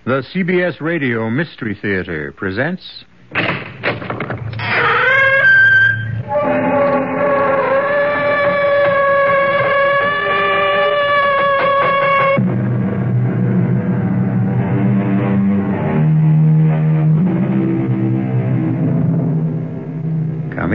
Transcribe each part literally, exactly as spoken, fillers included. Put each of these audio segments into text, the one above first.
The C B S Radio Mystery Theater presents... Come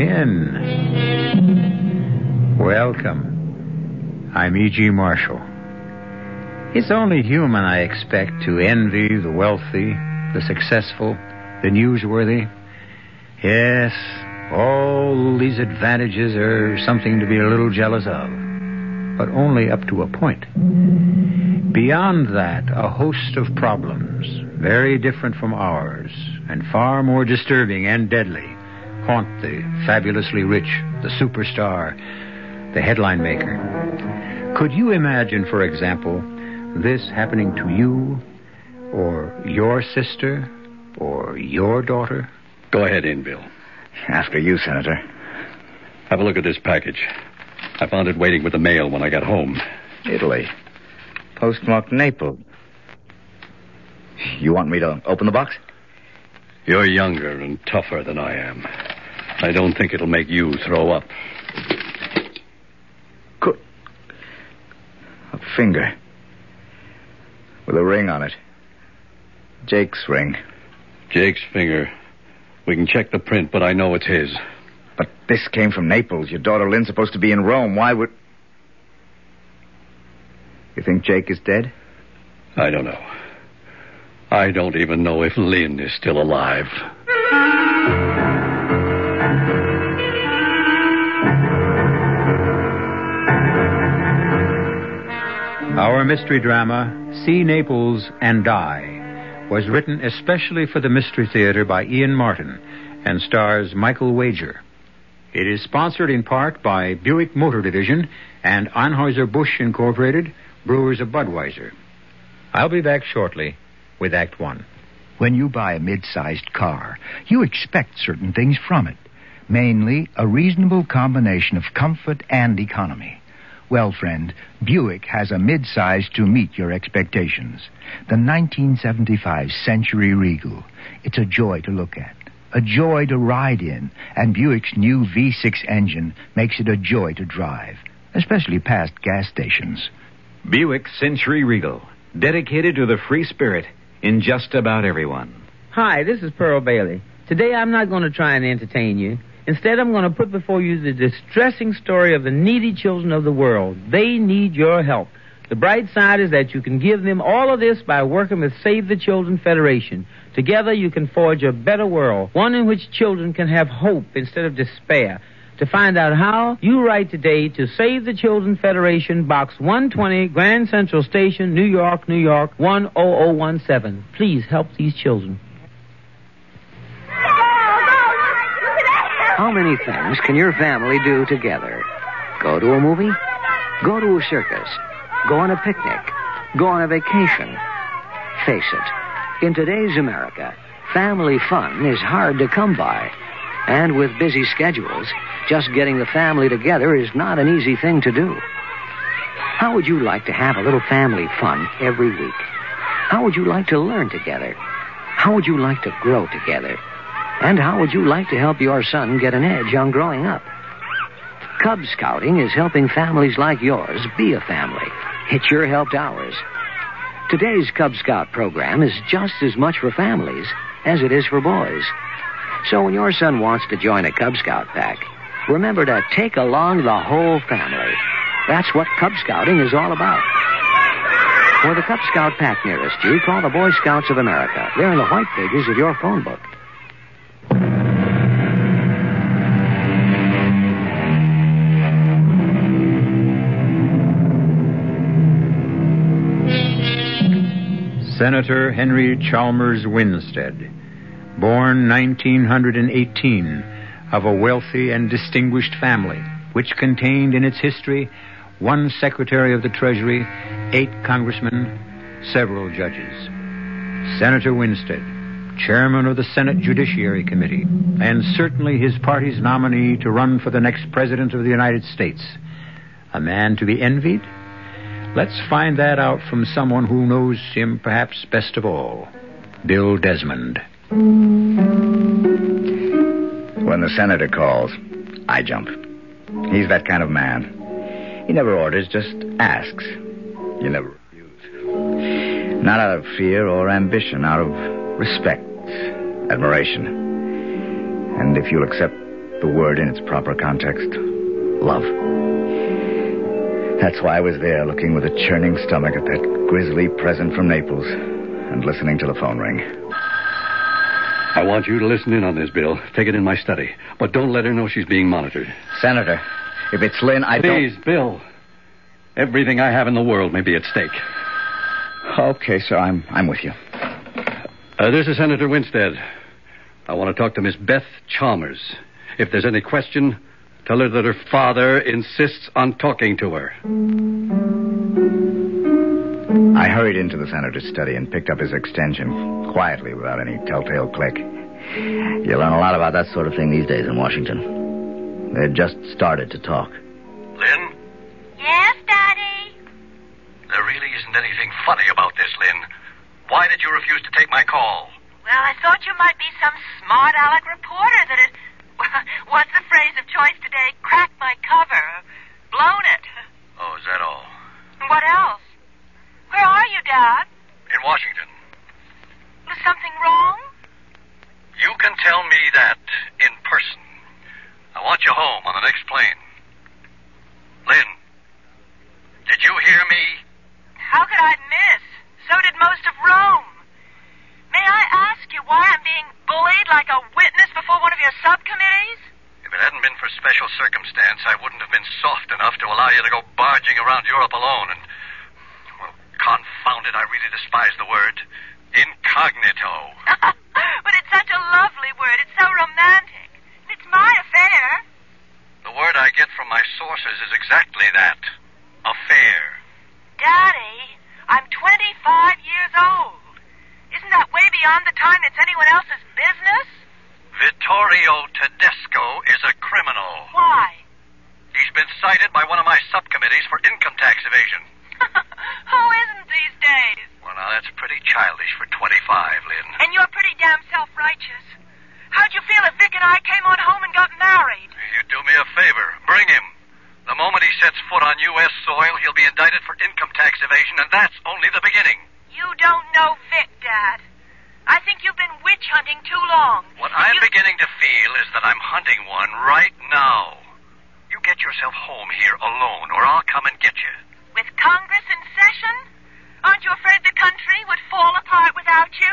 in. Welcome. I'm E G. Marshall. It's only human, I expect, to envy the wealthy, the successful, the newsworthy. Yes, all these advantages are something to be a little jealous of, but only up to a point. Beyond that, a host of problems, very different from ours, and far more disturbing and deadly, haunt the fabulously rich, the superstar, the headline maker. Could you imagine, for example, this happening to you, or your sister, or your daughter? Go ahead in, Bill. After you, Senator. Have a look at this package. I found it waiting with the mail when I got home. Italy. Postmarked Naples. You want me to open the box? You're younger and tougher than I am. I don't think it'll make you throw up. Good. A finger. With a ring on it. Jake's ring. Jake's finger. We can check the print, but I know it's his. But this came from Naples. Your daughter Lynn's supposed to be in Rome. Why would... You think Jake is dead? I don't know. I don't even know if Lynn is still alive. Our mystery drama, See Naples and Die, was written especially for the Mystery Theater by Ian Martin and stars Michael Wager. It is sponsored in part by Buick Motor Division and Anheuser-Busch Incorporated, brewers of Budweiser. I'll be back shortly with Act One. When you buy a mid-sized car, you expect certain things from it, mainly a reasonable combination of comfort and economy. Well, friend, Buick has a mid-size to meet your expectations. The nineteen seventy-five Century Regal. It's a joy to look at, a joy to ride in, and Buick's new V six engine makes it a joy to drive, especially past gas stations. Buick Century Regal, dedicated to the free spirit in just about everyone. Hi, this is Pearl Bailey. Today I'm not going to try and entertain you. Instead, I'm going to put before you the distressing story of the needy children of the world. They need your help. The bright side is that you can give them all of this by working with Save the Children Federation. Together, you can forge a better world, one in which children can have hope instead of despair. To find out how, you write today to Save the Children Federation, Box one twenty, Grand Central Station, New York, New York, one oh oh one seven. Please help these children. How many things can your family do together? Go to a movie? Go to a circus? Go on a picnic? Go on a vacation? Face it, in today's America, family fun is hard to come by. And with busy schedules, just getting the family together is not an easy thing to do. How would you like to have a little family fun every week? How would you like to learn together? How would you like to grow together? And how would you like to help your son get an edge on growing up? Cub Scouting is helping families like yours be a family. It sure helped ours. Today's Cub Scout program is just as much for families as it is for boys. So when your son wants to join a Cub Scout pack, remember to take along the whole family. That's what Cub Scouting is all about. For the Cub Scout pack nearest you, call the Boy Scouts of America. They're in the white pages of your phone book. Senator Henry Chalmers Winstead, born nineteen eighteen, of a wealthy and distinguished family, which contained in its history one Secretary of the Treasury, eight congressmen, several judges. Senator Winstead, chairman of the Senate Judiciary Committee, and certainly his party's nominee to run for the next President of the United States. A man to be envied? Let's find that out from someone who knows him perhaps best of all, Bill Desmond. When the senator calls, I jump. He's that kind of man. He never orders, just asks. You never refuse. Not out of fear or ambition, out of respect, admiration. And if you'll accept the word in its proper context, love. That's why I was there, looking with a churning stomach at that grisly present from Naples and listening to the phone ring. I want you to listen in on this, Bill. Take it in my study. But don't let her know she's being monitored. Senator, if it's Lynn, I don't... Please, Bill. Everything I have in the world may be at stake. Okay, sir, I'm I'm with you. Uh, this is Senator Winstead. I want to talk to Miss Beth Chalmers. If there's any question, tell her that her father insists on talking to her. I hurried into the senator's study and picked up his extension, quietly, without any telltale click. You learn a lot about that sort of thing these days in Washington. They've just started to talk. Lynn? Yes, Daddy? There really isn't anything funny about this, Lynn. Why did you refuse to take my call? Well, I thought you might be some smart aleck reporter that had... What's the phrase of choice today? Cracked my cover. Blown it. Oh, is that all? What else? Where are you, Dad? In Washington. Was something wrong? You can tell me that in person. I want you home on the next plane. Lynn, did you hear me? How could I miss? So did most of Rome. May I ask you why I'm being bullied like a witness before one of your subcommittees? If it hadn't been for special circumstance, I wouldn't have been soft enough to allow you to go barging around Europe alone and... Well, confound it, I really despise the word. Incognito. But it's such a lovely word. It's so romantic. It's my affair. The word I get from my sources is exactly that. Affair. Daddy, I'm twenty-five years old. Isn't that way beyond the time it's anyone else's business? Vittorio Tedesco is a criminal. Why? He's been cited by one of my subcommittees for income tax evasion. Who isn't these days? Well, now, that's pretty childish for twenty-five, Lynn. And you're pretty damn self-righteous. How'd you feel if Vic and I came on home and got married? You do me a favor. Bring him. The moment he sets foot on U S soil, he'll be indicted for income tax evasion, and that's only the beginning. You don't know Vic, Dad. I think you've been witch hunting too long. What I'm you... beginning to feel is that I'm hunting one right now. You get yourself home here alone, or I'll come and get you. With Congress in session? Aren't you afraid the country would fall apart without you?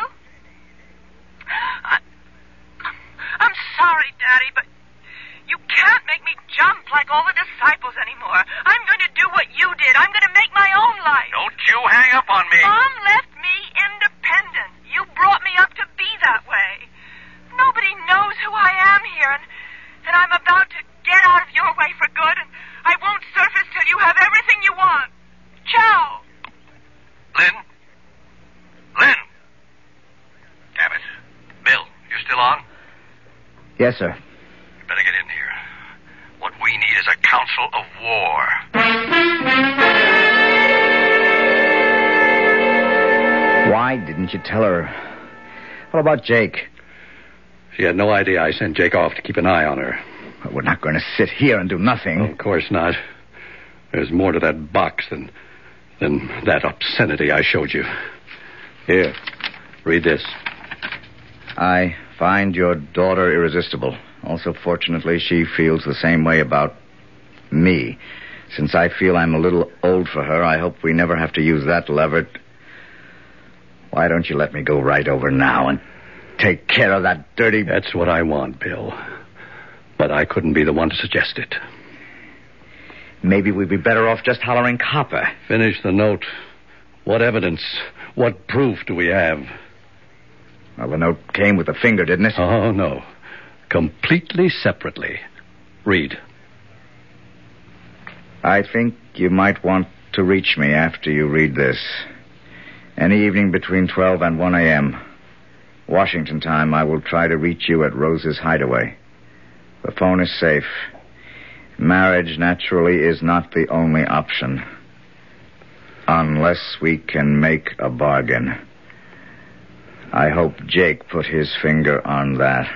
I... I'm sorry, Daddy, but you can't make me jump like all the disciples anymore. I'm going to do what you did. I'm going to make my own life. Don't you hang up on me. Mom left me independent. You brought me up to be that way. Nobody knows who I am here, and, and I'm about to get out of your way for good, and I won't surface till you have everything you want. Ciao. Lynn? Lynn? Damn it. Bill, you still on? Yes, sir. You better get in here. What we need is a council of war. Why didn't you tell her? What about Jake? She had no idea I sent Jake off to keep an eye on her. Well, we're not going to sit here and do nothing. Of course not. There's more to that box than, than that obscenity I showed you. Here, read this. I find your daughter irresistible. Also, fortunately, she feels the same way about me. Since I feel I'm a little old for her, I hope we never have to use that lever. Why don't you let me go right over now and take care of that dirty... That's what I want, Bill. But I couldn't be the one to suggest it. Maybe we'd be better off just hollering copper. Finish the note. What evidence, what proof do we have? Well, the note came with the finger, didn't it? Oh, no. Completely separately. Read. I think you might want to reach me after you read this. Any evening between twelve and one a.m. Washington time, I will try to reach you at Rose's hideaway. The phone is safe. Marriage, naturally, is not the only option. Unless we can make a bargain. I hope Jake put his finger on that.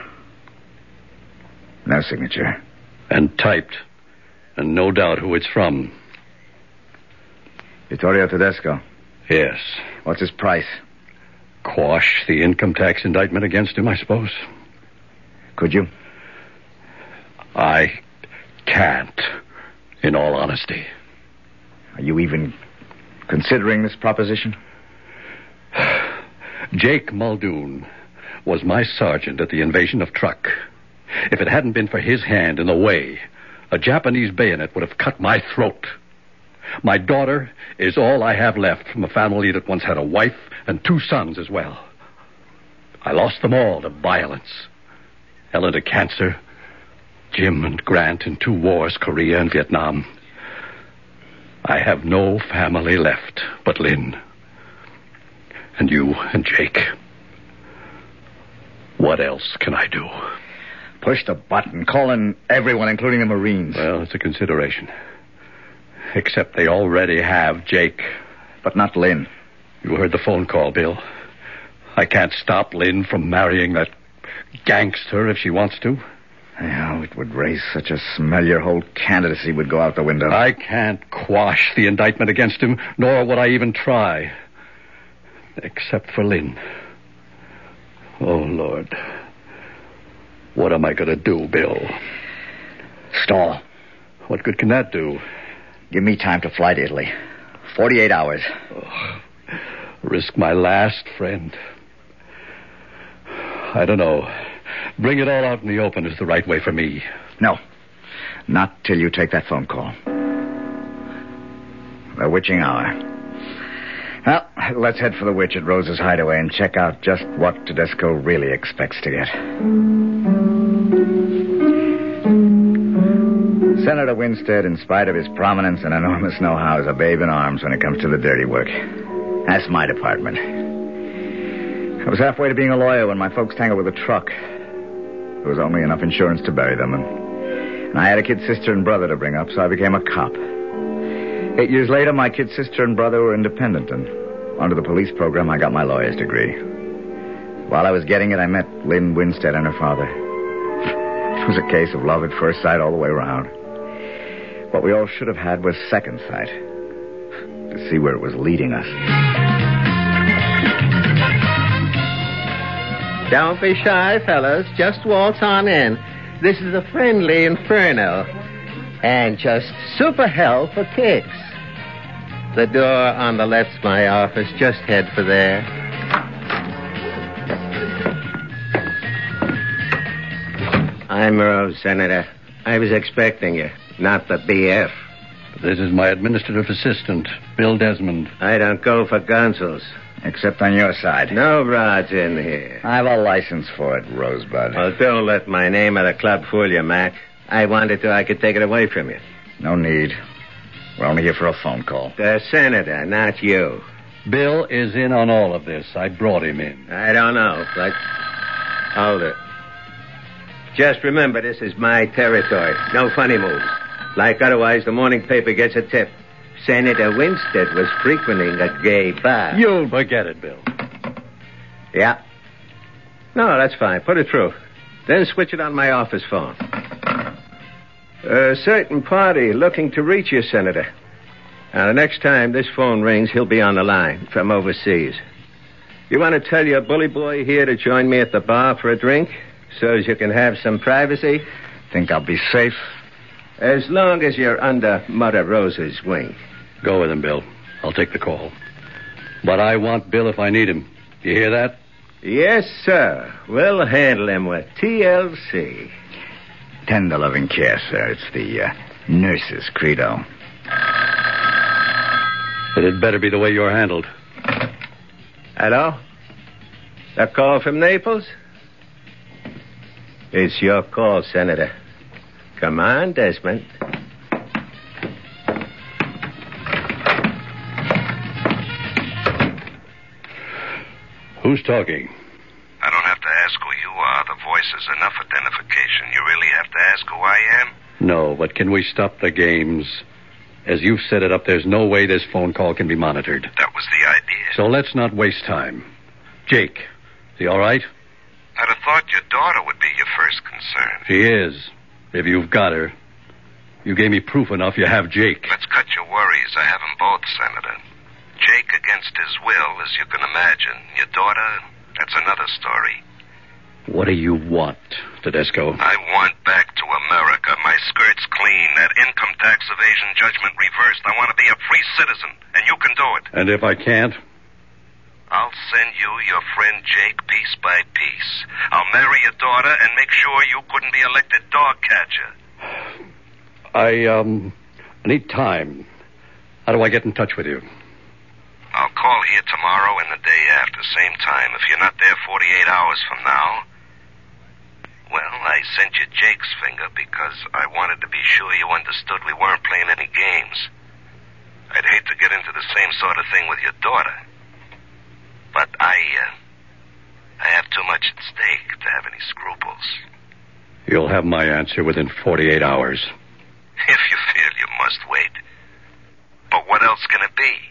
No signature. And typed. And no doubt who it's from. Vittorio Tedesco. Yes. What's his price? Quash the income tax indictment against him, I suppose. Could you? I can't, in all honesty. Are you even considering this proposition? Jake Muldoon was my sergeant at the invasion of Truk. If it hadn't been for his hand in the way, a Japanese bayonet would have cut my throat. My daughter is all I have left from a family that once had a wife and two sons as well. I lost them all to violence. Ellen to cancer. Jim and Grant in two wars, Korea and Vietnam. I have no family left but Lynn. And you and Jake. What else can I do? Push the button. Call in everyone, including the Marines. Well, it's a consideration. Except they already have Jake. But not Lynn. You heard the phone call, Bill. I can't stop Lynn from marrying that gangster if she wants to. Oh, it would raise such a smell your whole candidacy would go out the window. I can't quash the indictment against him, nor would I even try. Except for Lynn. Oh, Lord. What am I going to do, Bill? Stall. What good can that do? Give me time to fly to Italy. Forty-eight hours. Oh, risk my last friend. I don't know. Bring it all out in the open is the right way for me. No. Not till you take that phone call. The witching hour. Well, let's head for the witch at Rose's hideaway and check out just what Tedesco really expects to get. Senator Winstead, in spite of his prominence and enormous know-how, is a babe in arms when it comes to the dirty work. That's my department. I was halfway to being a lawyer when my folks tangled with a truck. There was only enough insurance to bury them, and, and I had a kid sister and brother to bring up, so I became a cop. Eight years later, my kid sister and brother were independent, and under the police program, I got my lawyer's degree. While I was getting it, I met Lynn Winstead and her father. It was a case of love at first sight all the way around. What we all should have had was second sight, to see where it was leading us. Don't be shy, fellas. Just waltz on in. This is a friendly inferno. And just super hell for kicks. The door on the left's my office. Just head for there. I'm Rose, Senator. I was expecting you, not the B F. This is my administrative assistant, Bill Desmond. I don't go for gunsels. Except on your side. No rods in here. I have a license for it, Rosebud. Well, don't let my name at the club fool you, Mac. I wanted to, I could take it away from you. No need. We're only here for a phone call. The senator, not you. Bill is in on all of this. I brought him in. I don't know, but... Hold it. Just remember, this is my territory. No funny moves. Like otherwise, the morning paper gets a tip. Senator Winstead was frequenting a gay bar. You'll forget it, Bill. Yeah. No, that's fine. Put it through. Then switch it on my office phone. A certain party looking to reach you, Senator. Now, the next time this phone rings, he'll be on the line from overseas. You want to tell your bully boy here to join me at the bar for a drink so as you can have some privacy? Think I'll be safe? As long as you're under Mother Rose's wing. Go with him, Bill. I'll take the call. But I want Bill if I need him. You hear that? Yes, sir. We'll handle him with T L C. Tender loving care, sir. It's the uh, nurse's credo. But it better be the way you're handled. Hello? A call from Naples? It's your call, Senator. Come on, Desmond. Who's talking? I don't have to ask who you are. The voice is enough identification. You really have to ask who I am? No, but can we stop the games? As you've set it up, there's no way this phone call can be monitored. That was the idea. So let's not waste time. Jake, is he all right? I'd have thought your daughter would be your first concern. She is. If you've got her. You gave me proof enough you have Jake. Let's cut your worries. I have them both, Senator. Jake against his will, as you can imagine. Your daughter, that's another story. What do you want, Tedesco? I want back to America. My skirt's clean. That income tax evasion judgment reversed. I want to be a free citizen, and you can do it. And if I can't? I'll send you your friend Jake piece by piece. I'll marry your daughter and make sure you couldn't be elected dog catcher. I, um, I need time. How do I get in touch with you? I'll call here tomorrow and the day after, same time. If you're not there forty-eight hours from now, well, I sent you Jake's finger because I wanted to be sure you understood we weren't playing any games. I'd hate to get into the same sort of thing with your daughter. But I, uh, I have too much at stake to have any scruples. You'll have my answer within forty-eight hours. If you feel you must wait. But what else can it be?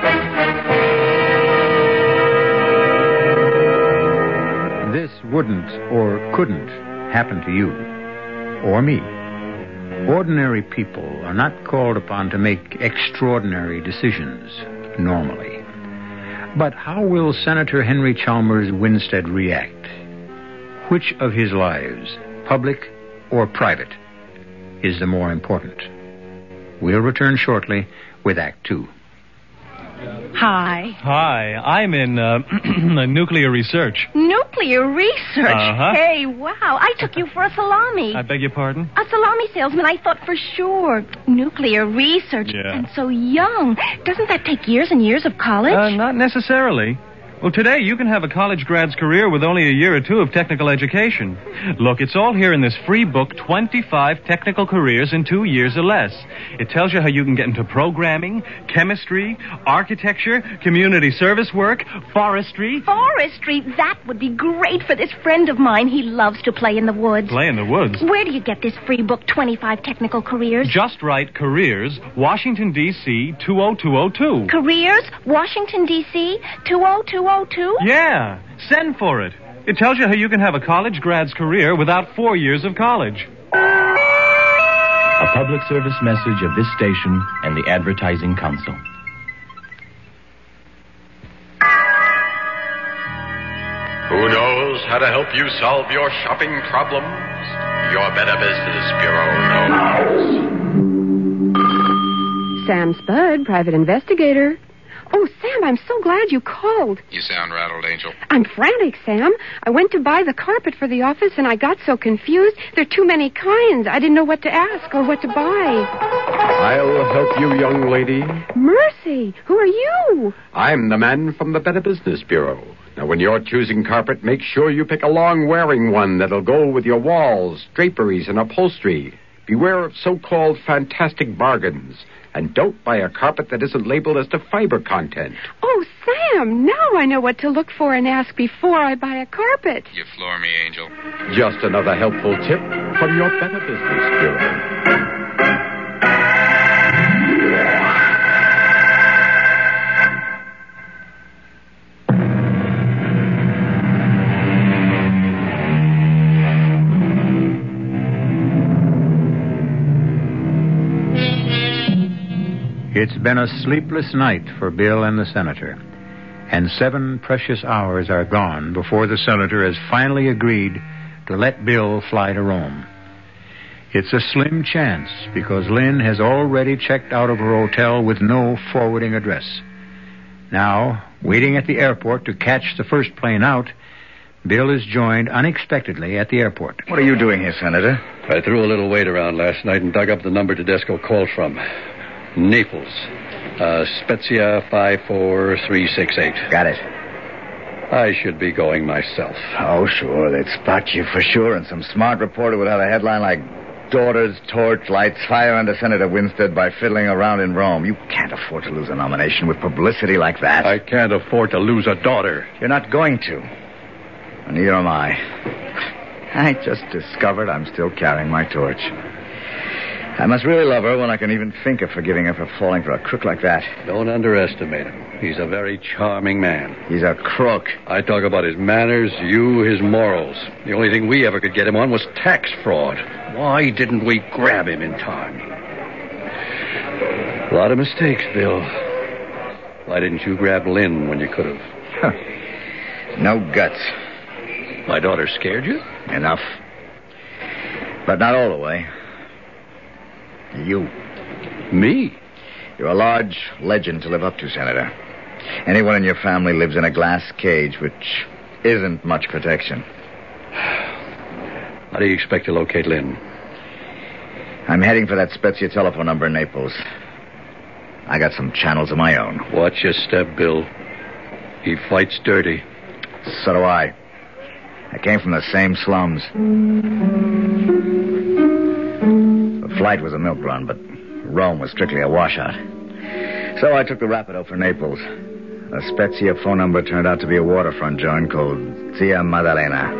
This wouldn't or couldn't happen to you or me. Ordinary people are not called upon to make extraordinary decisions normally. But how will Senator Henry Chalmers Winstead react? Which of his lives, public or private, is the more important? We'll return shortly with Act Two. Hi. Hi, I'm in uh, nuclear research. Nuclear research? Uh-huh. Hey, wow. I took you for a salami. I beg your pardon? A salami salesman, I thought for sure. Nuclear research. Yeah. And so young. Doesn't that take years and years of college? Uh, not necessarily. Well, today you can have a college grad's career with only a year or two of technical education. Look, it's all here in this free book, twenty-five Technical Careers in Two Years or Less. It tells you how you can get into programming, chemistry, architecture, community service work, forestry. Forestry? That would be great for this friend of mine. He loves to play in the woods. Play in the woods? Where do you get this free book, twenty-five Technical Careers? Just write Careers, Washington, D C, two oh two oh two. Careers, Washington, D C, two oh two oh two? Yeah, send for it. It tells you how you can have a college grad's career without four years of college. A public service message of this station and the Advertising Council. Who knows how to help you solve your shopping problems? Your Better Business Bureau knows. Sam Spud, private investigator. Oh, Sam, I'm so glad you called. You sound rattled, Angel. I'm frantic, Sam. I went to buy the carpet for the office, and I got so confused. There are too many kinds. I didn't know what to ask or what to buy. I'll help you, young lady. Mercy, who are you? I'm the man from the Better Business Bureau. Now, when you're choosing carpet, make sure you pick a long-wearing one that'll go with your walls, draperies, and upholstery. Beware of so-called fantastic bargains. And don't buy a carpet that isn't labeled as to fiber content. Oh, Sam, now I know what to look for and ask before I buy a carpet. You floor me, Angel. Just another helpful tip from your Better Business Bureau. It's been a sleepless night for Bill and the Senator, and seven precious hours are gone before the Senator has finally agreed to let Bill fly to Rome. It's a slim chance because Lynn has already checked out of her hotel with no forwarding address. Now, waiting at the airport to catch the first plane out, Bill is joined unexpectedly at the airport. What are you doing here, Senator? I threw a little weight around last night and dug up the number Tedesco called from. Naples. Uh, Spezia five four three six eight. Got it. I should be going myself. Oh, sure. They'd spot you for sure, and some smart reporter would have a headline like, Daughters, Torch Lights, Fire under Senator Winstead by Fiddling Around in Rome. You can't afford to lose a nomination with publicity like that. I can't afford to lose a daughter. You're not going to. And neither am I. I just discovered I'm still carrying my torch. I must really love her when I can even think of forgiving her for falling for a crook like that. Don't underestimate him. He's a very charming man. He's a crook. I talk about his manners, you his morals. The only thing we ever could get him on was tax fraud. Why didn't we grab him in time? A lot of mistakes, Bill. Why didn't you grab Lynn when you could have? Huh. No guts. My daughter scared you? Enough. But not all the way. You. Me? You're a large legend to live up to, Senator. Anyone in your family lives in a glass cage, which isn't much protection. How do you expect to locate Lynn? I'm heading for that Spezia telephone number in Naples. I got some channels of my own. Watch your step, Bill. He fights dirty. So do I. I came from the same slums. The flight was a milk run, but Rome was strictly a washout. So I took the Rapido for Naples. The Spezia phone number turned out to be a waterfront joint called Zia Maddalena.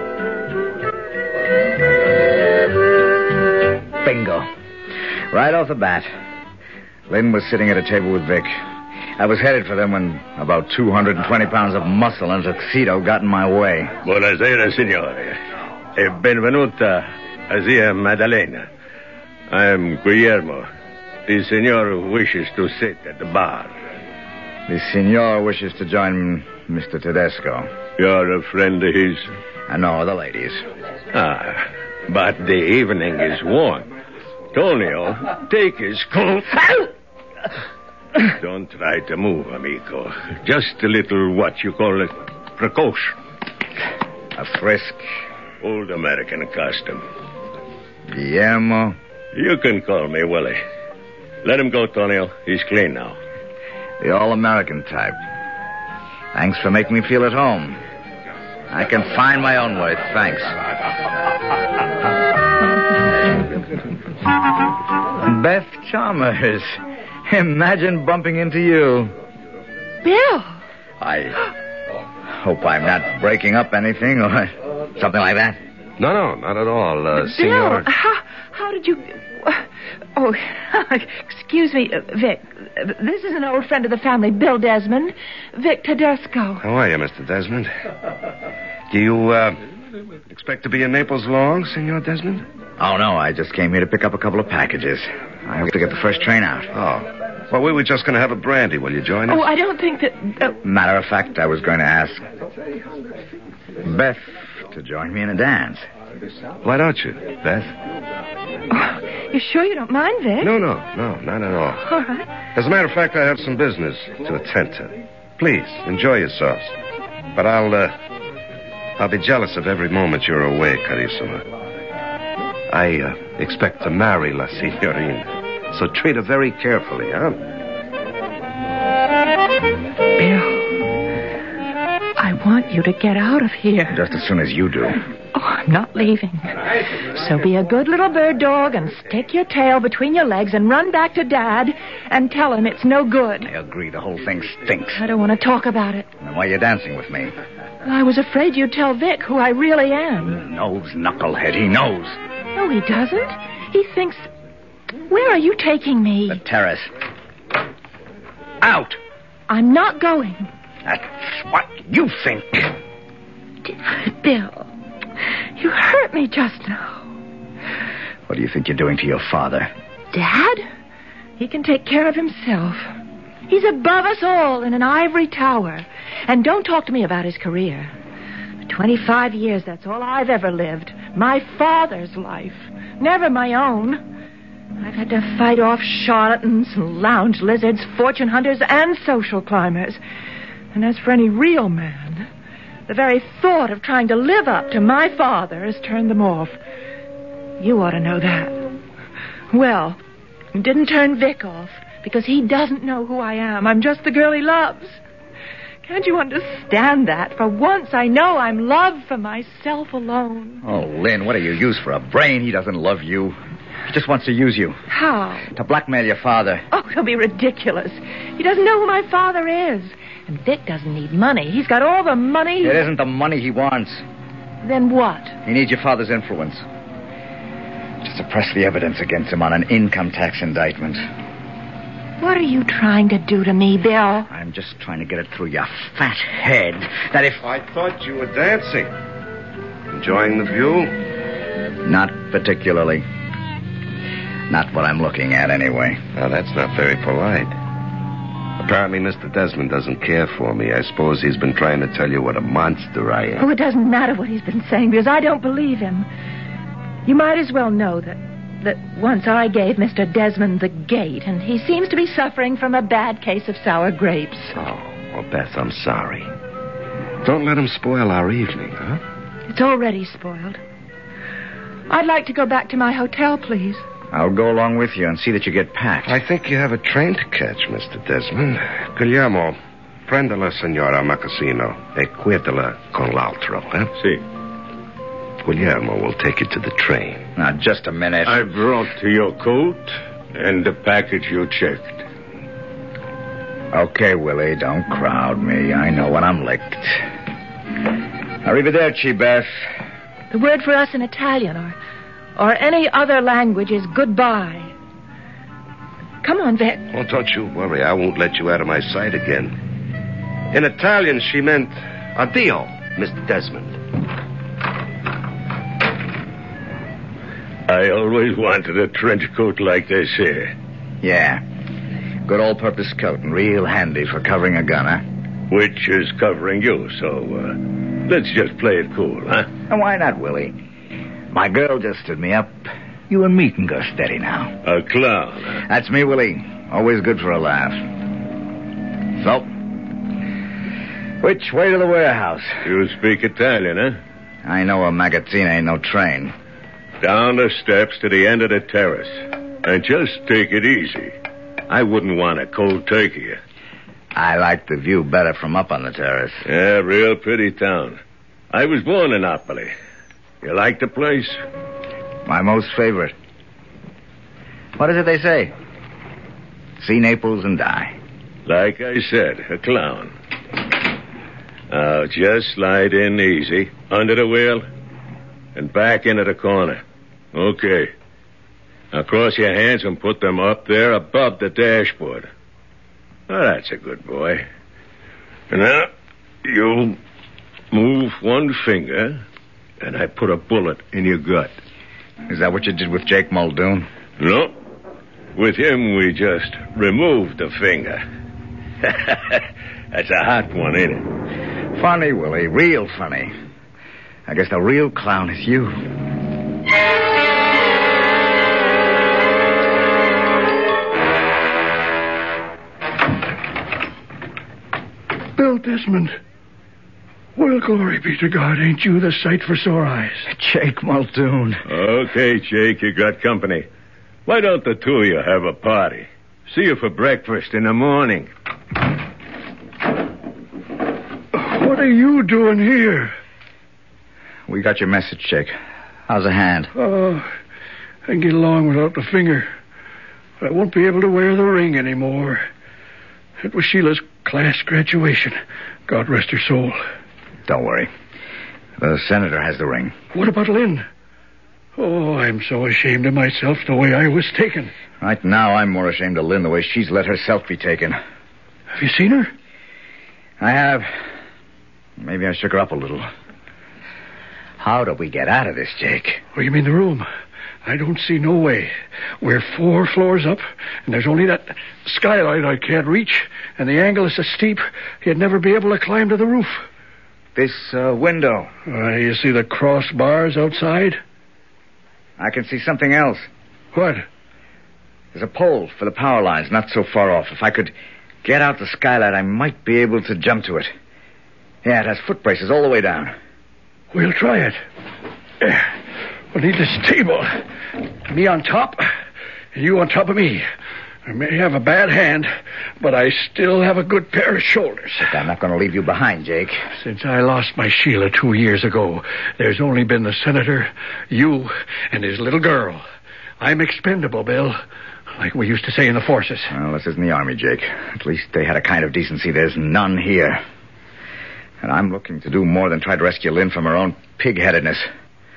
Bingo. Right off the bat, Lynn was sitting at a table with Vic. I was headed for them when about two hundred twenty pounds of muscle and a tuxedo got in my way. Buonasera, signore. E benvenuta a Zia Maddalena. I am Guillermo. The signor wishes to sit at the bar. The signor wishes to join Mister Tedesco. You're a friend of his? Uh, no, the ladies. Ah, but the evening is warm. Tonio, take his coat. Don't try to move, amico. Just a little, what you call it, precaution. A frisk. Old American custom. Guillermo. You can call me Willie. Let him go, Tonio. He's clean now. The all-American type. Thanks for making me feel at home. I can find my own way, thanks. Beth Chalmers. Imagine bumping into you. Bill! I hope I'm not breaking up anything or something like that. No, no, not at all, uh, Bill, Senor. how, how did you... Oh, excuse me, uh, Vic. This is an old friend of the family, Bill Desmond. Vic Tedesco. How are you, Mister Desmond? Do you, uh, expect to be in Naples long, Senor Desmond? Oh, no, I just came here to pick up a couple of packages. I have to get the first train out. Oh. Well, we were just going to have a brandy. Will you join us? Oh, I don't think that... Uh... Matter of fact, I was going to ask Beth to join me in a dance. Why don't you, Beth? Oh, you sure you don't mind, Vic? No, no, no, not at all. All right. As a matter of fact, I have some business to attend to. Please, enjoy yourselves. But I'll, uh, I'll be jealous of every moment you're away, Carissima. I, uh, expect to marry La Signorina. So treat her very carefully, huh? Bill, I want you to get out of here. Just as soon as you do. Oh, I'm not leaving. So be a good little bird dog and stick your tail between your legs and run back to Dad and tell him it's no good. I agree. The whole thing stinks. I don't want to talk about it. Then why are you dancing with me? I was afraid you'd tell Vic who I really am. He knows, knucklehead. He knows. No, he doesn't. He thinks... Where are you taking me? The terrace. Out! I'm not going. That's what you think. D- Bill, you hurt me just now. What do you think you're doing to your father? Dad? He can take care of himself. He's above us all in an ivory tower. And don't talk to me about his career. For twenty-five years, that's all I've ever lived. My father's life. Never my own. I've had to fight off charlatans, lounge lizards, fortune hunters, and social climbers. And as for any real man, the very thought of trying to live up to my father has turned them off. You ought to know that. Well, it didn't turn Vic off, because he doesn't know who I am. I'm just the girl he loves. Can't you understand that? For once, I know I'm loved for myself alone. Oh, Lynn, what do you use for a brain? He doesn't love you. He just wants to use you. How? To blackmail your father. Oh, he'll be ridiculous. He doesn't know who my father is. And Vic doesn't need money. He's got all the money. It isn't the money he wants. Then what? He needs your father's influence. suppress the evidence against him on an income tax indictment. What are you trying to do to me, Bill? I'm just trying to get it through your fat head that if... I thought you were dancing. Enjoying the view? Not particularly. Not what I'm looking at, anyway. Now, that's not very polite. Apparently, Mister Desmond doesn't care for me. I suppose he's been trying to tell you what a monster I am. Oh, it doesn't matter what he's been saying, because I don't believe him. You might as well know that, that once I gave Mister Desmond the gate, and he seems to be suffering from a bad case of sour grapes. Oh, well, Beth, I'm sorry. Don't let him spoil our evening, huh? It's already spoiled. I'd like to go back to my hotel, please. I'll go along with you and see that you get packed. I think you have a train to catch, Mister Desmond. Guillermo, prenda la signora Macassino e quietala con l'altro, huh? Si. Guillermo will take you to the train. Now, just a minute. I brought to your coat and the package you checked. Okay, Willie, don't crowd me. I know when I'm licked. Arrivederci, Beth. The word for us in Italian or, or any other language is goodbye. Come on, Vic. Oh, don't you worry. I won't let you out of my sight again. In Italian, she meant addio, Mister Desmond. I always wanted a trench coat like this here. Yeah. Good all-purpose coat and real handy for covering a gun, huh? Which is covering you, so uh, let's just play it cool, huh? And why not, Willie? My girl just stood me up. You and me can go steady now. A clown, huh? That's me, Willie. Always good for a laugh. So, which way to the warehouse? You speak Italian, huh? I know a magazzina ain't no train. Down the steps to the end of the terrace. And just take it easy. I wouldn't want a cold turkey. I like the view better from up on the terrace. Yeah, real pretty town. I was born in Napoli. You like the place? My most favorite. What is it they say? See Naples and die. Like I said, a clown. Now, just slide in easy, under the wheel, and back into the corner. Okay. Now cross your hands and put them up there above the dashboard. Well, that's a good boy. And now, you move one finger, and I put a bullet in your gut. Is that what you did with Jake Muldoon? No. With him, we just removed the finger. That's a hot one, ain't it? Funny, Willie. Real funny. I guess the real clown is you. Bill Desmond. Well, glory be to God, ain't you the sight for sore eyes? Jake Muldoon. Okay, Jake, you got company. Why don't the two of you have a party? See you for breakfast in the morning. What are you doing here? We got your message, Jake. How's the hand? Oh, I can get along without the finger. But I won't be able to wear the ring anymore. It was Sheila's class graduation. God rest her soul. Don't worry. The senator has the ring. What about Lynn? Oh, I'm so ashamed of myself the way I was taken. Right now, I'm more ashamed of Lynn the way she's let herself be taken. Have you seen her? I have. Maybe I shook her up a little. How do we get out of this, Jake? Oh, you mean the room? I don't see no way. We're four floors up, and there's only that skylight I can't reach, and the angle is so steep, you'd never be able to climb to the roof. This uh, window. Uh, you see the crossbars outside? I can see something else. What? There's a pole for the power lines not so far off. If I could get out the skylight, I might be able to jump to it. Yeah, it has foot braces all the way down. We'll try it. We'll need this table. Me on top, and you on top of me. I may have a bad hand, but I still have a good pair of shoulders. But I'm not going to leave you behind, Jake. Since I lost my Sheila two years ago, there's only been the senator, you, and his little girl. I'm expendable, Bill, like we used to say in the forces. Well, this isn't the army, Jake. At least they had a kind of decency there's none here. And I'm looking to do more than try to rescue Lynn from her own pig-headedness.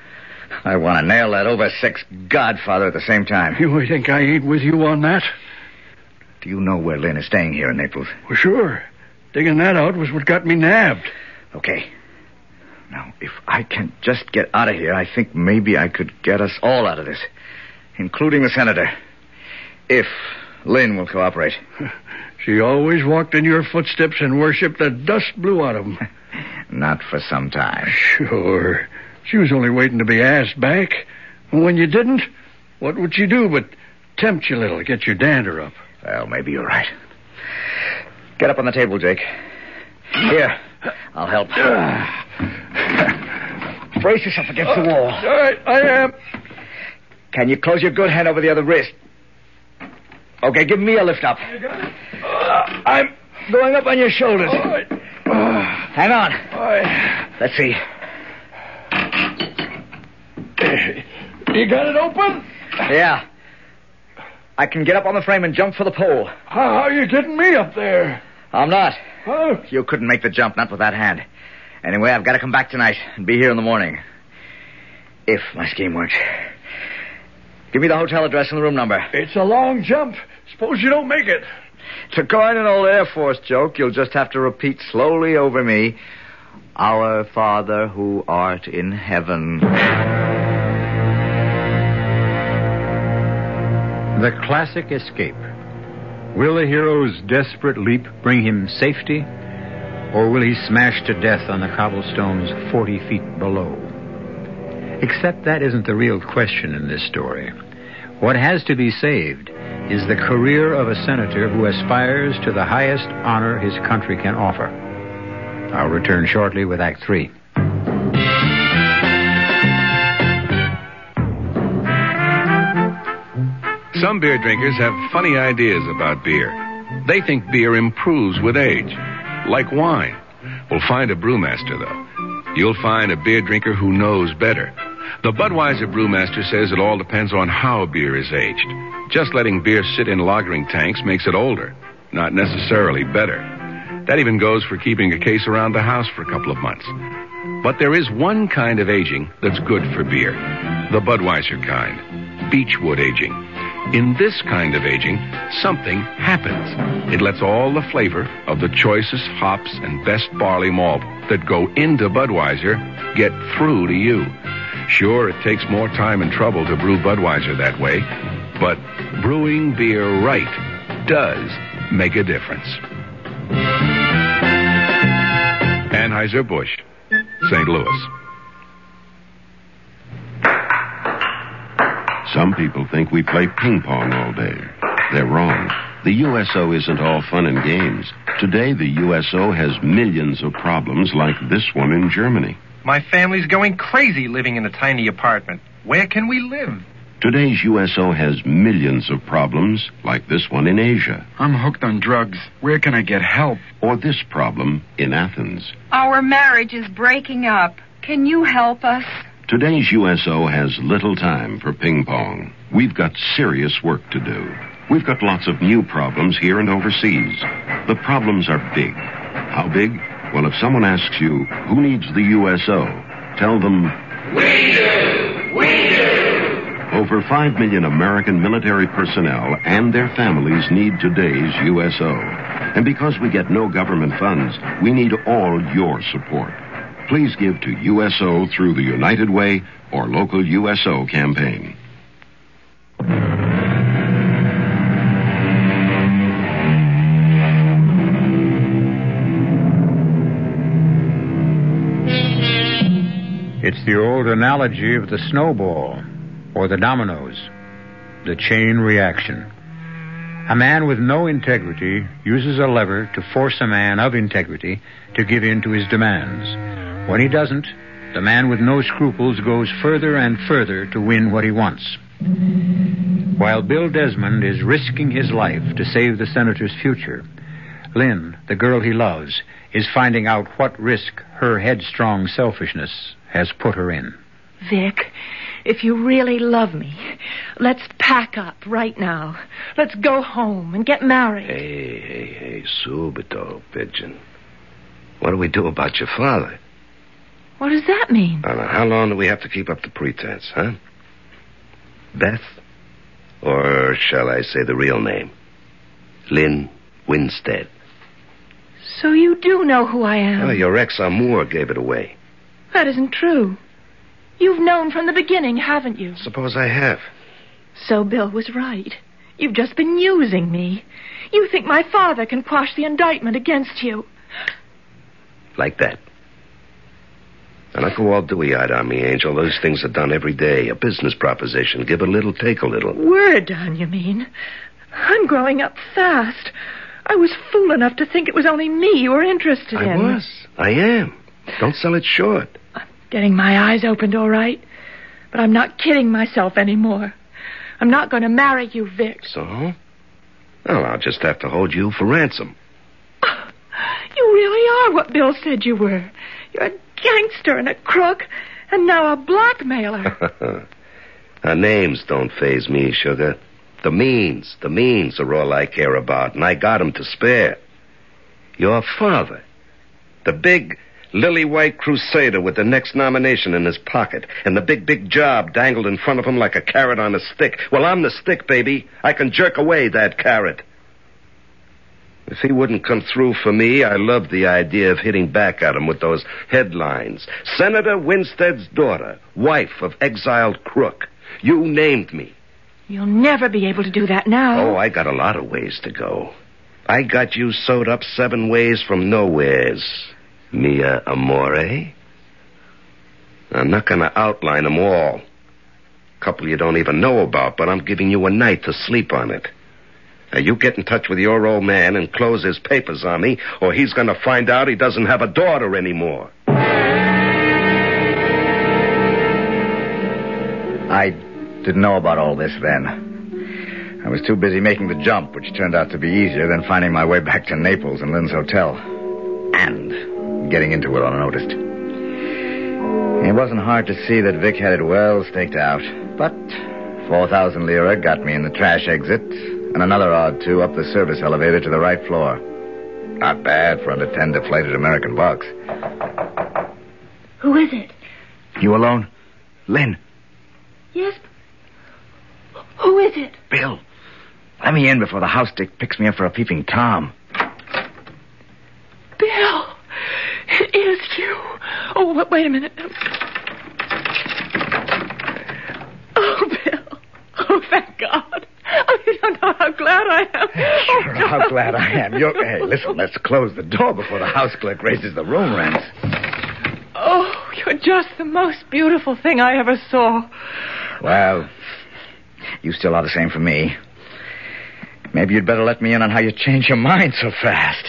I want to nail that over-sexed godfather at the same time. You think I ain't with you on that? Do you know where Lynn is staying here in Naples? Well, sure. Digging that out was what got me nabbed. Okay. Now, if I can just get out of here, I think maybe I could get us all out of this, including the senator, if Lynn will cooperate. She always walked in your footsteps and worshipped the dust blew out of them. Not for some time. Sure. She was only waiting to be asked back. And when you didn't, what would she do but tempt you a little, get your dander up? Well, maybe you're right. Get up on the table, Jake. Here, I'll help. Brace yourself against uh, the wall. All right, I am. Can you close your good hand over the other wrist? Okay, give me a lift up. You got it. Uh, I'm going up on your shoulders. All right. Uh, Hang on. All right. Let's see. You got it open? Yeah. I can get up on the frame and jump for the pole. How, how are you getting me up there? I'm not. Huh? You couldn't make the jump, not with that hand. Anyway, I've got to come back tonight and be here in the morning. If my scheme works. Give me the hotel address and the room number. It's a long jump. Suppose you don't make it. To coin an old Air Force joke, you'll just have to repeat slowly over me, Our Father who art in heaven. The classic escape. Will the hero's desperate leap bring him safety, or will he smash to death on the cobblestones forty feet below? Except that isn't the real question in this story. What has to be saved is the career of a senator who aspires to the highest honor his country can offer. I'll return shortly with Act Three. Some beer drinkers have funny ideas about beer. They think beer improves with age, like wine. Well, find a brewmaster, though. You'll find a beer drinker who knows better. The Budweiser brewmaster says it all depends on how beer is aged. Just letting beer sit in lagering tanks makes it older, not necessarily better. That even goes for keeping a case around the house for a couple of months. But there is one kind of aging that's good for beer, the Budweiser kind, beechwood aging. In this kind of aging, something happens. It lets all the flavor of the choicest hops and best barley malt that go into Budweiser get through to you. Sure, it takes more time and trouble to brew Budweiser that way, but brewing beer right does make a difference. Anheuser-Busch, Saint Louis. Some people think we play ping pong all day. They're wrong. The U S O isn't all fun and games. Today, the U S O has millions of problems like this one in Germany. My family's going crazy living in a tiny apartment. Where can we live? Today's U S O has millions of problems like this one in Asia. I'm hooked on drugs. Where can I get help? Or this problem in Athens. Our marriage is breaking up. Can you help us? Today's U S O has little time for ping pong. We've got serious work to do. We've got lots of new problems here and overseas. The problems are big. How big? Well, if someone asks you, who needs the U S O? Tell them, we do! We do! Over five million American military personnel and their families need today's U S O. And because we get no government funds, we need all your support. Please give to U S O through the United Way or local U S O campaign. It's the old analogy of the snowball or the dominoes, the chain reaction. A man with no integrity uses a lever to force a man of integrity to give in to his demands. When he doesn't, the man with no scruples goes further and further to win what he wants. While Bill Desmond is risking his life to save the senator's future, Lynn, the girl he loves, is finding out what risk her headstrong selfishness has put her in. Vic, if you really love me, let's pack up right now. Let's go home and get married. Hey, hey, hey, subito, pigeon. What do we do about your father? What does that mean? I don't know. How long do we have to keep up the pretense, huh? Beth? Or shall I say the real name? Lynn Winstead. So you do know who I am? Oh, your ex-amour gave it away. That isn't true. You've known from the beginning, haven't you? Suppose I have. So Bill was right. You've just been using me. You think my father can quash the indictment against you. Like that. And don't go all dewy-eyed on me, Angel. Those things are done every day. A business proposition. Give a little, take a little. We're done, you mean? I'm growing up fast. I was fool enough to think it was only me you were interested I in. I was. I am. Don't sell it short. I'm getting my eyes opened all right. But I'm not kidding myself anymore. I'm not going to marry you, Vic. So? Well, I'll just have to hold you for ransom. You really are what Bill said you were. You're a gangster and a crook, and now a blackmailer. Our names don't faze me, sugar. The means, the means are all I care about, and I got 'em to spare. Your father, the big lily-white crusader with the next nomination in his pocket, and the big, big job dangled in front of him like a carrot on a stick. Well, I'm the stick, baby. I can jerk away that carrot. If he wouldn't come through for me, I loved the idea of hitting back at him with those headlines. Senator Winstead's daughter, wife of exiled crook. You named me. You'll never be able to do that now. Oh, I got a lot of ways to go. I got you sewed up seven ways from nowheres. Mia Amore. I'm not going to outline them all. A couple you don't even know about, but I'm giving you a night to sleep on it. Now, you get in touch with your old man and close his papers on me, or he's going to find out he doesn't have a daughter anymore. I didn't know about all this then. I was too busy making the jump, which turned out to be easier than finding my way back to Naples and Lynn's hotel. And getting into it unnoticed. It wasn't hard to see that Vic had it well staked out. But four thousand lira got me in the trash exit, and another odd two up the service elevator to the right floor. Not bad for under ten deflated American bucks. Who is it? You alone? Lynn. Yes. Who is it? Bill. Let me in before the house dick picks me up for a peeping Tom. Bill. It is you. Oh, wait a minute. Oh, Bill. Oh, thank God. Oh, you don't know how glad I am. Oh, sure, how glad I am. You're, hey, listen, let's close the door before the house clerk raises the room rents. Oh, you're just the most beautiful thing I ever saw. Well, you still are the same for me. Maybe you'd better let me in on how you changed your mind so fast.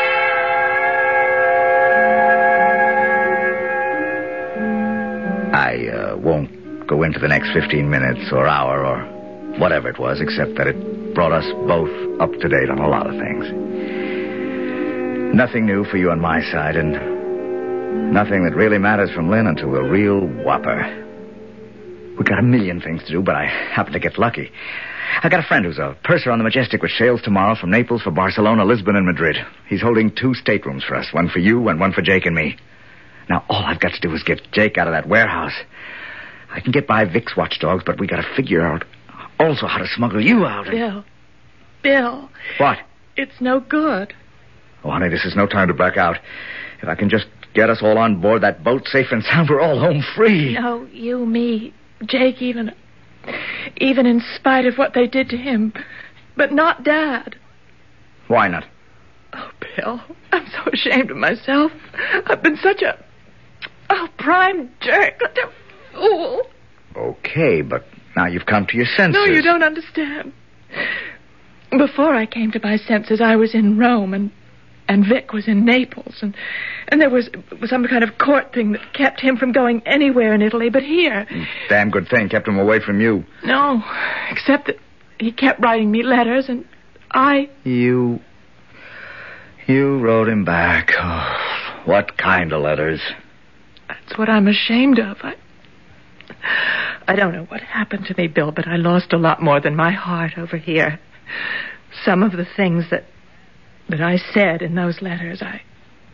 I uh, won't go into the next fifteen minutes or hour or whatever it was, except that it brought us both up to date on a lot of things. Nothing new for you on my side, and nothing that really matters from Lynn until the real whopper. We got a million things to do, but I happen to get lucky. I got a friend who's a purser on the Majestic, which sails tomorrow from Naples for Barcelona, Lisbon, and Madrid. He's holding two staterooms for us, one for you and one for Jake and me. Now, all I've got to do is get Jake out of that warehouse. I can get by Vic's watchdogs, but we got to figure out also how to smuggle you out. Bill. Bill. What? It's no good. Oh, honey, this is no time to back out. If I can just get us all on board that boat safe and sound, we're all home free. No, you, me, Jake, even... Even in spite of what they did to him. But not Dad. Why not? Oh, Bill, I'm so ashamed of myself. I've been such a... Oh, prime jerk. Such a fool. Okay, but now you've come to your senses. No, you don't understand. Before I came to my senses, I was in Rome, and and Vic was in Naples, and and there was, was some kind of court thing that kept him from going anywhere in Italy but here. Damn good thing kept him away from you. No, except that he kept writing me letters, and I... You... You wrote him back. Oh, what kind of letters? That's what I'm ashamed of. I... I don't know what happened to me, Bill, but I lost a lot more than my heart over here. Some of the things that that I said in those letters, I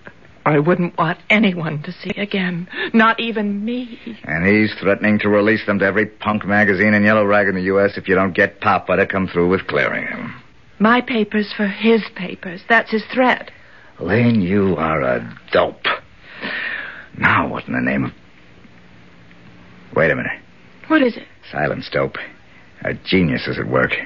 I wouldn't want anyone to see again. Not even me. And he's threatening to release them to every punk magazine and yellow rag in the U S if you don't get Papa to come through with clearing him. My papers for his papers. That's his threat. Lane, you are a dope. Now what in the name of... Wait a minute. What is it? Silence, dope. A genius is at work.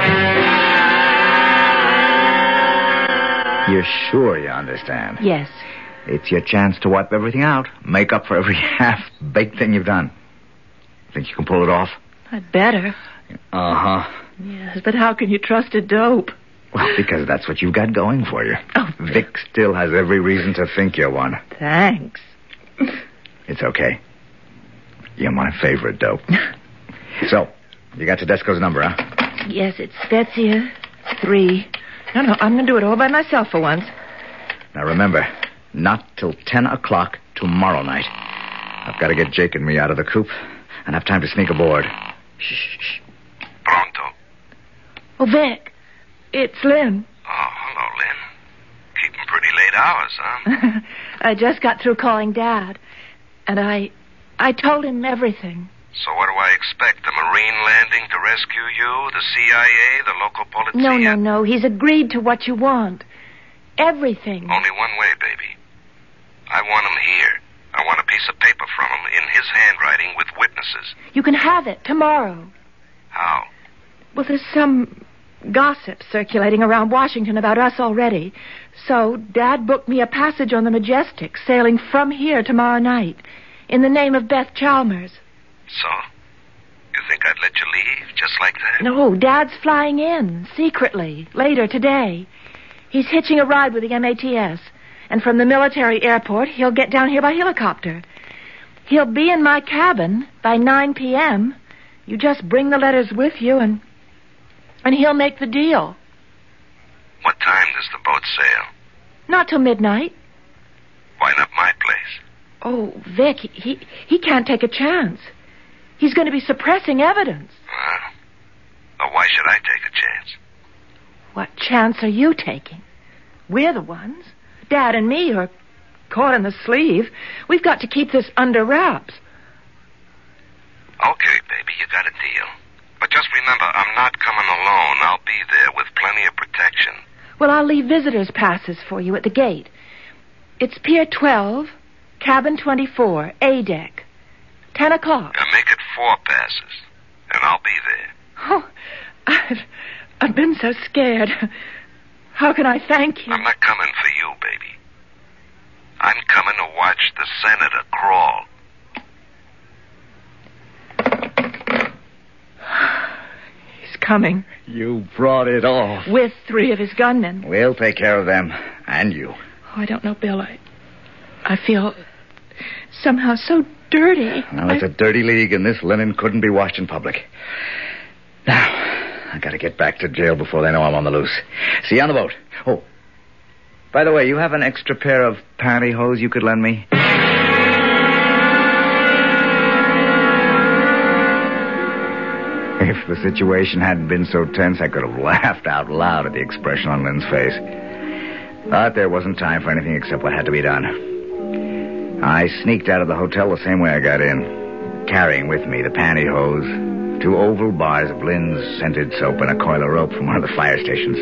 You're sure you understand? Yes. It's your chance to wipe everything out. Make up for every half-baked thing you've done. Think you can pull it off? I'd better. Uh-huh. Yes, but how can you trust a dope? Well, because that's what you've got going for you. Oh. Vic still has every reason to think you're one. Thanks. It's okay. You're my favorite dope. So, you got Tedesco's number, huh? Yes, it's Spezia three. No, no, I'm going to do it all by myself for once. Now remember, not till ten o'clock tomorrow night. I've got to get Jake and me out of the coop and have time to sneak aboard. Shh, shh. Pronto. Oh, Vic, it's Lynn. Oh, hello, Lynn. Keeping pretty late hours, huh? I just got through calling Dad, and I... I told him everything. So what do I expect? The Marine landing to rescue you? The C I A? The local police? No, no, no. He's agreed to what you want. Everything. Only one way, baby. I want him here. I want a piece of paper from him in his handwriting with witnesses. You can have it tomorrow. How? Well, there's some gossip circulating around Washington about us already. So Dad booked me a passage on the Majestic, sailing from here tomorrow night, in the name of Beth Chalmers. So, you think I'd let you leave just like that? No, Dad's flying in, secretly, later today. He's hitching a ride with the M A T S, and from the military airport, he'll get down here by helicopter. He'll be in my cabin by nine p.m. You just bring the letters with you, and and he'll make the deal. What time does the boat sail? Not till midnight. Why not my place? Oh, Vic, he, he, he can't take a chance. He's going to be suppressing evidence. Well, well, why should I take a chance? What chance are you taking? We're the ones. Dad and me are caught in the sleeve. We've got to keep this under wraps. Okay, baby, you got a deal. But just remember, I'm not coming alone. I'll be there with plenty of protection. Well, I'll leave visitors' passes for you at the gate. It's Pier twelve, Cabin twenty-four, A deck. Ten o'clock. Now make it four passes, and I'll be there. Oh, I've, I've been so scared. How can I thank you? I'm not coming for you, baby. I'm coming to watch the senator crawl. He's coming. You brought it off. With three of his gunmen. We'll take care of them. And you. Oh, I don't know, Bill. I, I feel somehow so dirty. Well, it's I... a dirty league, and this linen couldn't be washed in public. Now, I gotta get back to jail before they know I'm on the loose. See you on the boat. Oh, by the way, you have an extra pair of pantyhose you could lend me? If the situation hadn't been so tense, I could have laughed out loud at the expression on Lynn's face. But there wasn't time for anything except what had to be done. I sneaked out of the hotel the same way I got in, carrying with me the pantyhose, two oval bars of Lynn's scented soap, and a coil of rope from one of the fire stations.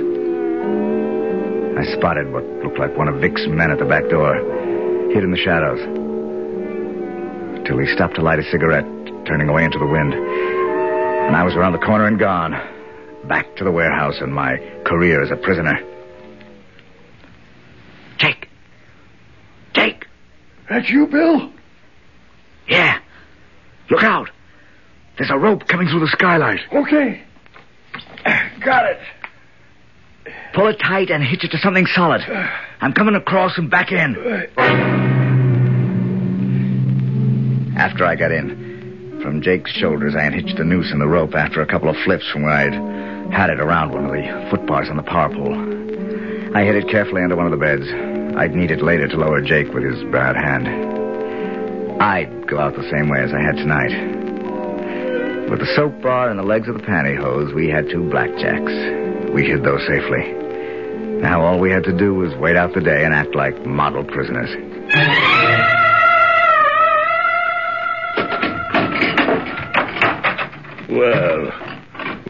I spotted what looked like one of Vic's men at the back door, hid in the shadows, till he stopped to light a cigarette, turning away into the wind. And I was around the corner and gone, back to the warehouse and my career as a prisoner. Jake! Jake! That's you, Bill? Yeah. Look out. There's a rope coming through the skylight. Okay. Got it. Pull it tight and hitch it to something solid. I'm coming across and back in. After I got in, from Jake's shoulders, I unhitched the noose and the rope after a couple of flips from where I'd had it around one of the foot bars on the power pole. I hid it carefully under one of the beds. I'd need it later to lower Jake with his bad hand. I'd go out the same way as I had tonight. With the soap bar and the legs of the pantyhose, we had two blackjacks. We hid those safely. Now all we had to do was wait out the day and act like model prisoners.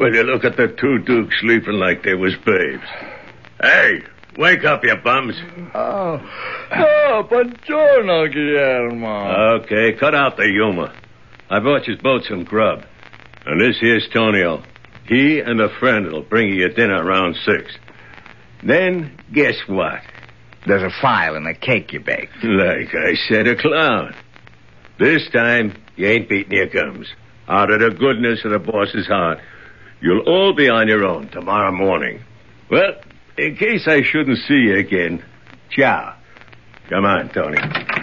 Will you look at the two dukes sleeping like they was babes? Hey, wake up, you bums. Oh, oh, buongiorno, Guillermo. Okay, cut out the humor. I brought you both some grub. And this here's Tonio. He and a friend will bring you your dinner around six. Then, guess what? There's a file in the cake you baked. Like I said, a clown. This time, you ain't beating your gums. Out of the goodness of the boss's heart, you'll all be on your own tomorrow morning. Well, in case I shouldn't see you again, ciao. Come on, Tony.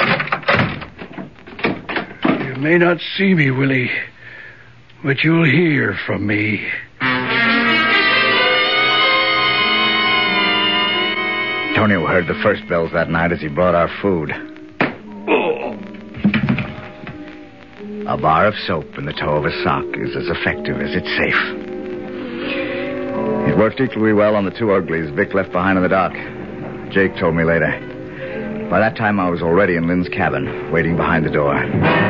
You may not see me, Willie, but you'll hear from me. Tonio heard the first bells that night as he brought our food. Oh. A bar of soap in the toe of a sock is as effective as it's safe. It worked equally well on the two uglies Vic left behind in the dock. Jake told me later. By that time, I was already in Lynn's cabin, waiting behind the door.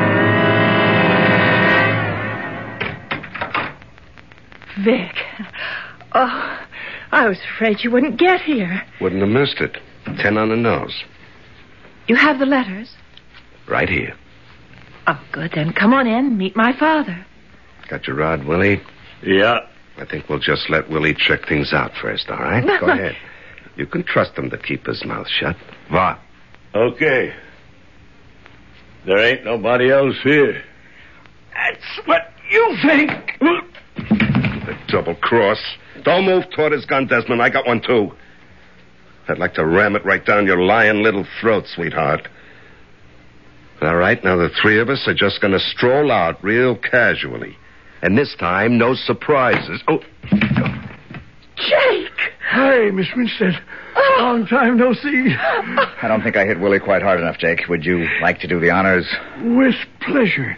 Vic. Oh, I was afraid you wouldn't get here. Wouldn't have missed it. Ten on the nose. You have the letters? Right here. Oh, good. Then come on in. Meet my father. Got your rod, Willie? Yeah. I think we'll just let Willie check things out first, all right? Go ahead. You can trust him to keep his mouth shut. What? Okay. There ain't nobody else here. That's what you think. The double cross. Don't move toward his gun, Desmond. I got one, too. I'd like to ram it right down your lying little throat, sweetheart. All right, now the three of us are just going to stroll out real casually. And this time, no surprises. Oh. Jake! Hi, Miss Winstead. Oh. Long time no see. I don't think I hit Willie quite hard enough, Jake. Would you like to do the honors? With pleasure.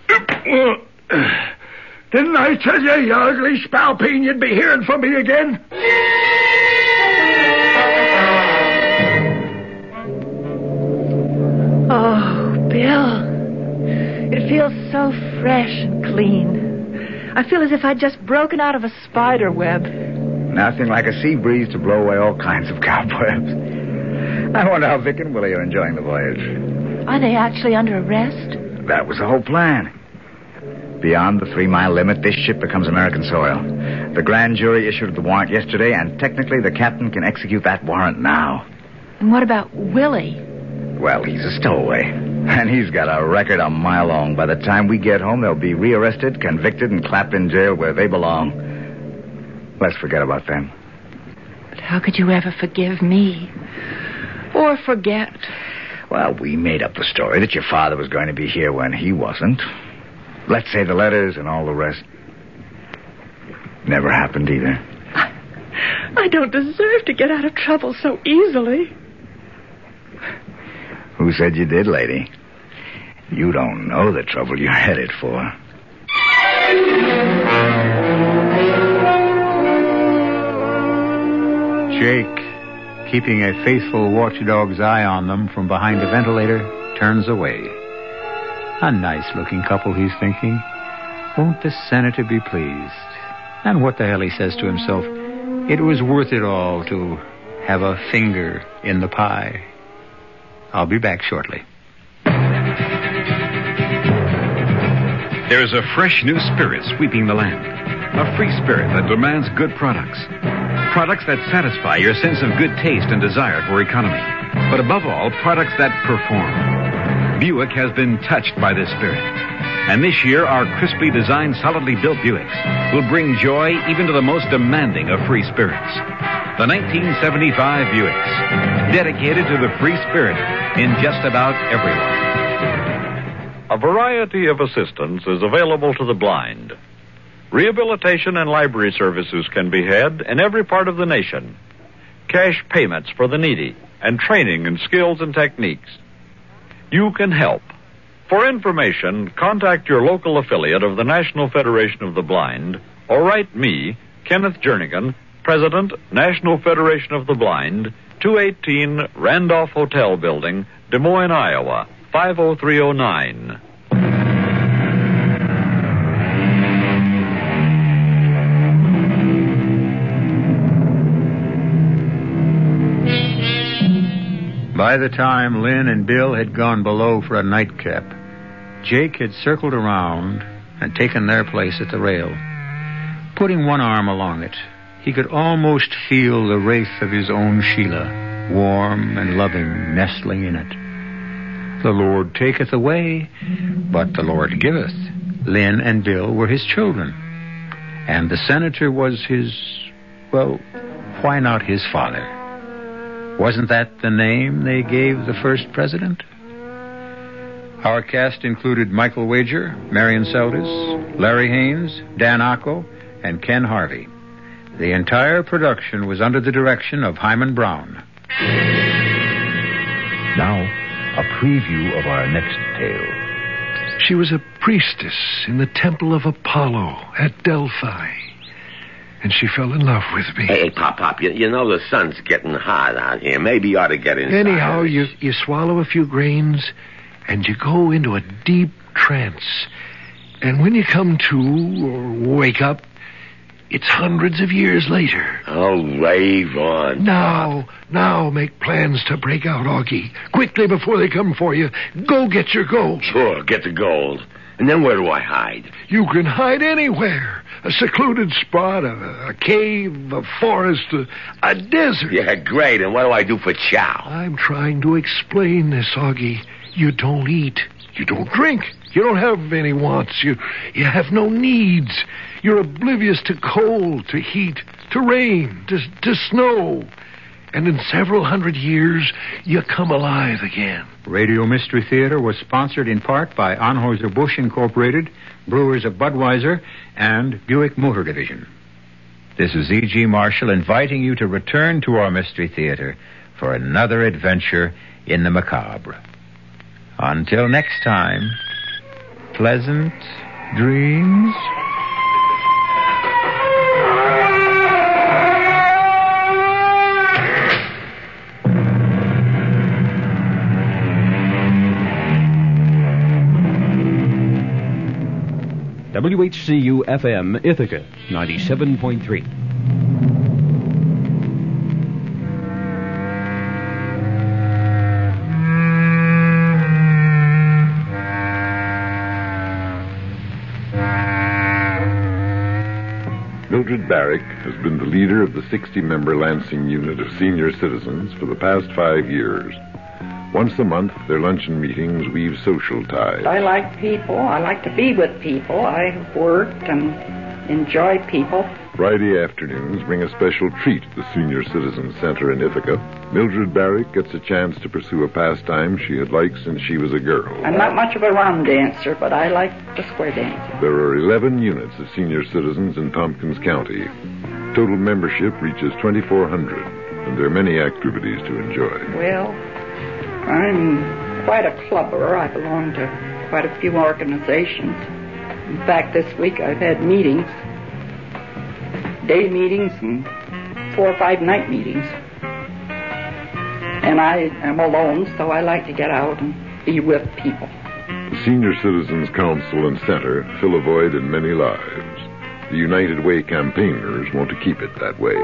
Didn't I tell you, you ugly spalpeen, you'd be hearing from me again? Oh, Bill. It feels so fresh and clean. I feel as if I'd just broken out of a spider web. Nothing like a sea breeze to blow away all kinds of cobwebs. I wonder how Vic and Willie are enjoying the voyage. Are they actually under arrest? That was the whole plan. Beyond the three-mile limit, this ship becomes American soil. The grand jury issued the warrant yesterday, and technically the captain can execute that warrant now. And what about Willie? Well, he's a stowaway. And he's got a record a mile long. By the time we get home, they'll be rearrested, convicted, and clapped in jail where they belong. Let's forget about them. But how could you ever forgive me? Or forget? Well, we made up the story that your father was going to be here when he wasn't. Let's say the letters and all the rest. Never happened either. I, I don't deserve to get out of trouble so easily. Who said you did, lady? You don't know the trouble you're headed for. Jake, keeping a faithful watchdog's eye on them from behind a ventilator, turns away. A nice-looking couple, he's thinking. Won't the senator be pleased? And what the hell, he says to himself, it was worth it all to have a finger in the pie. I'll be back shortly. There's a fresh new spirit sweeping the land. A free spirit that demands good products. Products that satisfy your sense of good taste and desire for economy. But above all, products that perform. Buick has been touched by this spirit. And this year, our crisply designed, solidly built Buicks will bring joy even to the most demanding of free spirits. The nineteen seventy-five Buicks, dedicated to the free spirit in just about everyone. A variety of assistance is available to the blind. Rehabilitation and library services can be had in every part of the nation. Cash payments for the needy and training in skills and techniques. You can help. For information, contact your local affiliate of the National Federation of the Blind or write me, Kenneth Jernigan, President, National Federation of the Blind, two eighteen Randolph Hotel Building, Des Moines, Iowa, five oh three oh nine. By the time Lynn and Bill had gone below for a nightcap, Jake had circled around and taken their place at the rail. Putting one arm along it, he could almost feel the wraith of his own Sheila, warm and loving, nestling in it. The Lord taketh away, but the Lord giveth. Lynn and Bill were his children, and the senator was his, well, why not his father? Wasn't that the name they gave the first president? Our cast included Michael Wager, Marion Seldes, Larry Haynes, Dan Acco, and Ken Harvey. The entire production was under the direction of Hyman Brown. Now, a preview of our next tale. She was a priestess in the temple of Apollo at Delphi. And she fell in love with me. Hey, Pop, Pop, you, you know the sun's getting hot out here. Maybe you ought to get inside. Anyhow, you, you swallow a few grains, and you go into a deep trance. And when you come to, or wake up, it's hundreds of years later. Oh, rave on. Now, now make plans to break out, Augie. Quickly before they come for you. Go get your gold. Sure, get the gold. And then where do I hide? You can hide anywhere. A secluded spot, a, a cave, a forest, a, a desert. Yeah, great. And what do I do for chow? I'm trying to explain this, Augie. You don't eat. You don't drink. You don't have any wants. You, you have no needs. You're oblivious to cold, to heat, to rain, to, to snow. And in several hundred years, you come alive again. Radio Mystery Theater was sponsored in part by Anheuser-Busch Incorporated, Brewers of Budweiser, and Buick Motor Division. This is E G. Marshall inviting you to return to our Mystery Theater for another adventure in the macabre. Until next time, pleasant dreams. W H C U F M Ithaca, ninety-seven point three. Mildred Barrick has been the leader of the sixty-member Lansing unit of senior citizens for the past five years. Once a month, their luncheon meetings weave social ties. I like people. I like to be with people. I work and enjoy people. Friday afternoons bring a special treat at the Senior Citizen Center in Ithaca. Mildred Barrick gets a chance to pursue a pastime she had liked since she was a girl. I'm not much of a round dancer, but I like the square dancing. There are eleven units of senior citizens in Tompkins County. Total membership reaches twenty-four hundred, and there are many activities to enjoy. Well, I'm quite a clubber. I belong to quite a few organizations. In fact, this week I've had meetings, day meetings and four or five night meetings. And I am alone, so I like to get out and be with people. The Senior Citizens Council and Center fill a void in many lives. The United Way campaigners want to keep it that way.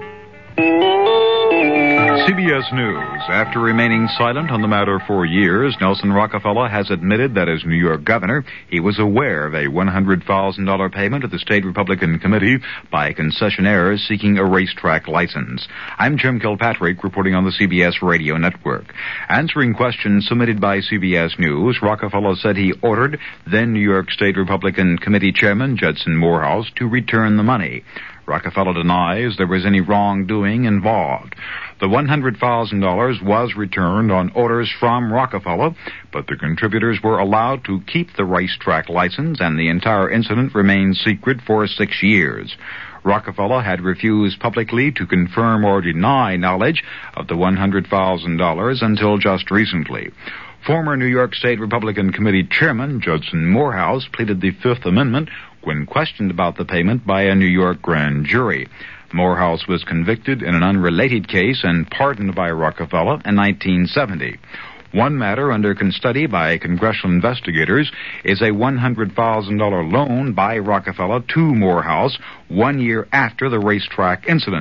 C B S News. After remaining silent on the matter for years, Nelson Rockefeller has admitted that as New York governor, he was aware of a one hundred thousand dollars payment to the State Republican Committee by concessionaires seeking a racetrack license. I'm Jim Kilpatrick, reporting on the C B S Radio Network. Answering questions submitted by C B S News, Rockefeller said he ordered then New York State Republican Committee Chairman Judson Morehouse to return the money. Rockefeller denies there was any wrongdoing involved. The one hundred thousand dollars was returned on orders from Rockefeller, but the contributors were allowed to keep the racetrack license, and the entire incident remained secret for six years. Rockefeller had refused publicly to confirm or deny knowledge of the one hundred thousand dollars until just recently. Former New York State Republican Committee Chairman Judson Morehouse pleaded the Fifth Amendment when questioned about the payment by a New York grand jury. Morehouse was convicted in an unrelated case and pardoned by Rockefeller in nineteen seventy. One matter under study by congressional investigators is a one hundred thousand dollars loan by Rockefeller to Morehouse one year after the racetrack incident.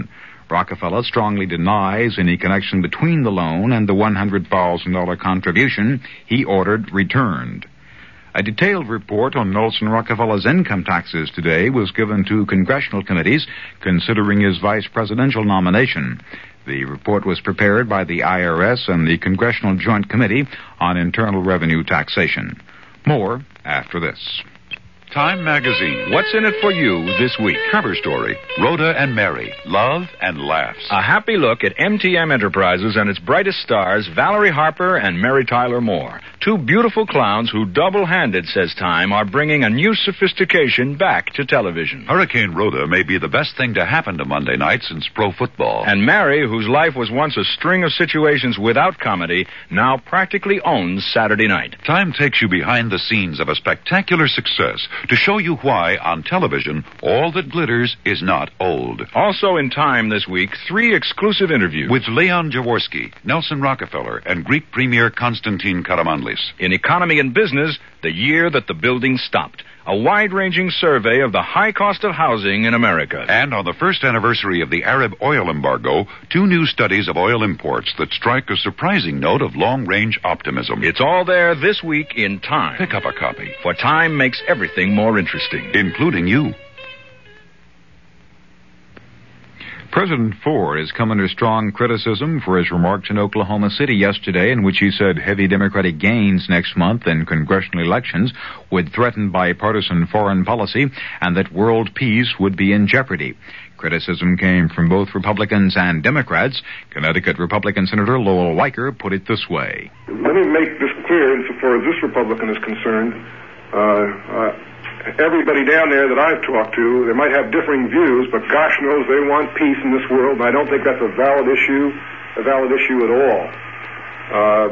Rockefeller strongly denies any connection between the loan and the one hundred thousand dollars contribution he ordered returned. A detailed report on Nelson Rockefeller's income taxes today was given to congressional committees considering his vice presidential nomination. The report was prepared by the I R S and the Congressional Joint Committee on Internal Revenue Taxation. More after this. Time Magazine. What's in it for you this week? Cover story. Rhoda and Mary. Love and laughs. A happy look at M T M Enterprises and its brightest stars, Valerie Harper and Mary Tyler Moore. Two beautiful clowns who double-handed, says Time, are bringing a new sophistication back to television. Hurricane Rhoda may be the best thing to happen to Monday night since pro football. And Mary, whose life was once a string of situations without comedy, now practically owns Saturday night. Time takes you behind the scenes of a spectacular success to show you why, on television, all that glitters is not old. Also in Time this week, three exclusive interviews. With Leon Jaworski, Nelson Rockefeller, and Greek Premier Konstantin Karamanlis. In Economy and Business, the year that the building stopped. A wide-ranging survey of the high cost of housing in America. And on the first anniversary of the Arab oil embargo, two new studies of oil imports that strike a surprising note of long-range optimism. It's all there this week in Time. Pick up a copy. For Time makes everything more interesting. Including you. President Ford has come under strong criticism for his remarks in Oklahoma City yesterday, in which he said heavy Democratic gains next month in congressional elections would threaten bipartisan foreign policy and that world peace would be in jeopardy. Criticism came from both Republicans and Democrats. Connecticut Republican Senator Lowell Weicker put it this way. Let me make this clear insofar as this Republican is concerned. Uh, uh, Everybody down there that I've talked to, they might have differing views, but gosh knows they want peace in this world, and I don't think that's a valid issue, a valid issue at all. Um,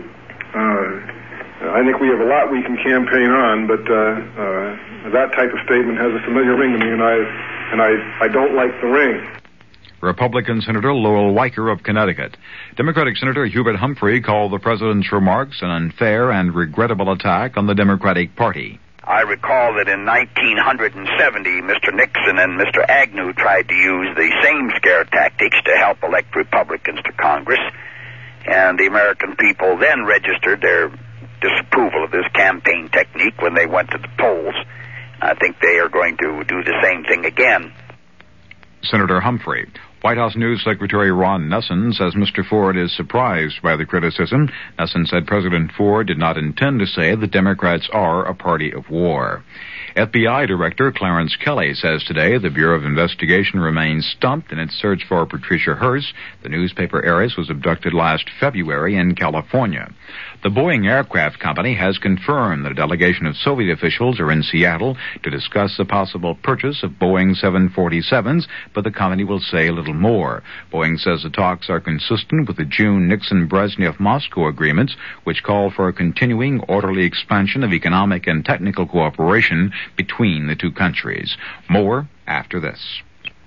uh, I think we have a lot we can campaign on, but uh, uh, that type of statement has a familiar ring to me, and I and I, I don't like the ring. Republican Senator Lowell Weicker of Connecticut. Democratic Senator Hubert Humphrey called the president's remarks an unfair and regrettable attack on the Democratic Party. I recall that in nineteen seventy, Mister Nixon and Mister Agnew tried to use the same scare tactics to help elect Republicans to Congress, and the American people then registered their disapproval of this campaign technique when they went to the polls. I think they are going to do the same thing again. Senator Humphrey. White House News Secretary Ron Nessen says Mister Ford is surprised by the criticism. Nessen said President Ford did not intend to say the Democrats are a party of war. F B I Director Clarence Kelly says today the Bureau of Investigation remains stumped in its search for Patricia Hearst, the newspaper heiress was abducted last February in California. The Boeing Aircraft Company has confirmed that a delegation of Soviet officials are in Seattle to discuss the possible purchase of Boeing seven forty-sevens, but the company will say a little more. Boeing says the talks are consistent with the June Nixon-Brezhnev-Moscow agreements, which call for a continuing orderly expansion of economic and technical cooperation between the two countries. More after this.